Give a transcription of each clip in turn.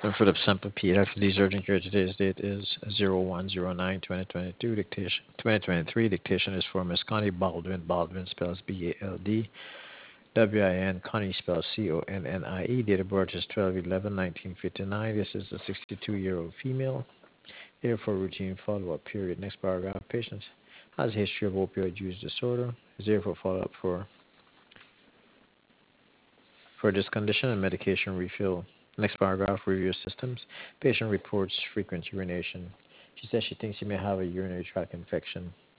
For the sample period, today's urgent care today's date is 01/09/2022. Dictation 2023. Dictation is for Miss Connie Baldwin. Baldwin spells Baldwin, Connie spells Connie. Date of birth is 12/11/1959. This is a 62-year-old female. Here for routine follow-up period. Next paragraph. Patient has a history of opioid use disorder. Is here for follow-up for this condition and medication refill. Next paragraph, review systems. Patient reports frequent urination. She says she thinks she may have a urinary tract infection.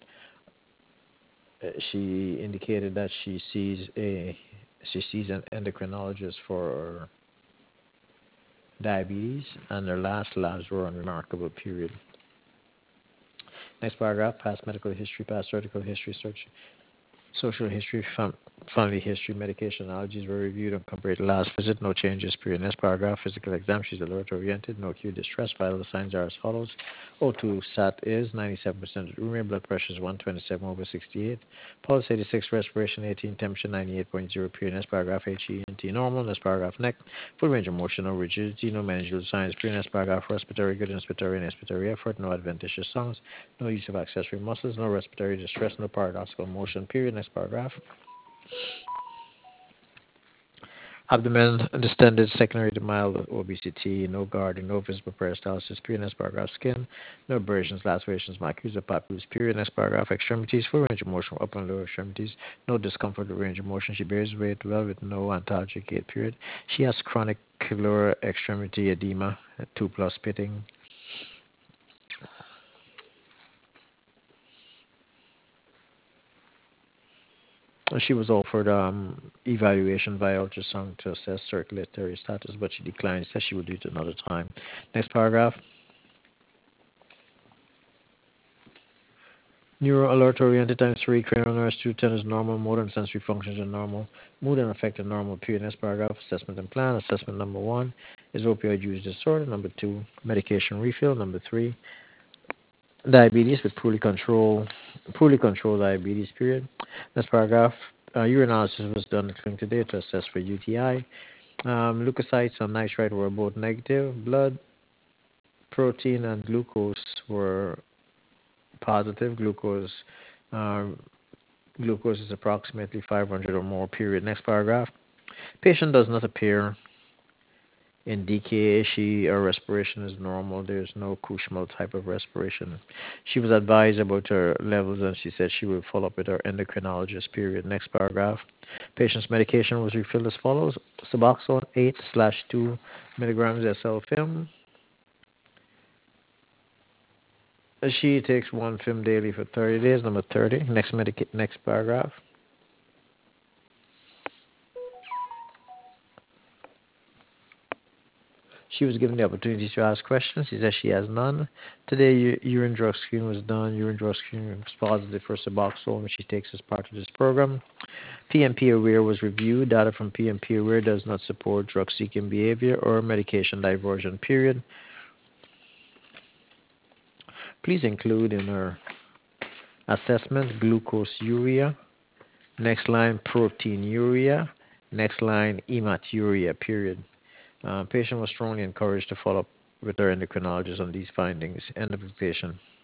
She indicated that she sees an endocrinologist for diabetes, and her last labs were unremarkable. Period. Next paragraph, past medical history, past surgical history, social history, family history, medication, allergies were reviewed and compared to last visit. No changes. Period. Next paragraph, physical exam. She's alert oriented. No acute distress. Vital signs are as follows. O2 sat is 97% room. Blood pressure is 127/68. Pulse 86. Respiration 18. Temperature 98.0. Period. Next paragraph, HENT normal. Next paragraph, neck. Full range of motion. No rigidity. No manageable signs. Period. Next paragraph, respiratory good. Inspiratory and expiratory effort. No adventitious sounds. No use of accessory muscles. No respiratory distress. No paradoxical motion. Period. Next paragraph. Abdomen distended, secondary to mild obesity, no guarding, no visible peristalsis. Period. Next paragraph. Skin, no abrasions, lacerations, macules, or papules. Period. Next paragraph. Extremities, full range of motion, upper and lower extremities, no discomfort or range of motion. She bears weight well with no antalgic gait. Period. She has chronic lower extremity edema, 2 plus pitting. She was offered evaluation via ultrasound to assess circulatory status, but she declined. Said she would do it another time. Next paragraph. Neuro alert oriented times 3, cranial nerves 210 is normal, motor and sensory functions are normal, mood and affective normal. Period. Next paragraph, assessment and plan. Assessment number 1 is opioid use disorder. Number 2, medication refill. Number 3, diabetes with poorly controlled diabetes. Period. Next paragraph, urinalysis was done at clinic today to assess for UTI. Leukocytes and nitrite were both negative. Blood, protein, and glucose were positive. Uh, Glucose is approximately 500 or more. Period. Next paragraph. Patient does not appear in DKA. Her respiration is normal. There's no Kushmal type of respiration. She was advised about her levels and she said she will follow up with her endocrinologist. Period. Next paragraph. Patient's medication was refilled as follows. Suboxone 8/2 milligrams SL film. She takes one film daily for 30 days. Number 30. Next paragraph. She was given the opportunity to ask questions. She says she has none. Today, urine drug screen was done. Urine drug screen was positive for Suboxone, which she takes as part of this program. PMP Aware was reviewed. Data from PMP Aware does not support drug-seeking behavior or medication diversion. Period. Please include in her assessment glucose urea. Next line, proteinuria. Next line, hematuria. Period. Patient was strongly encouraged to follow up with her endocrinologist on these findings. End of dictation.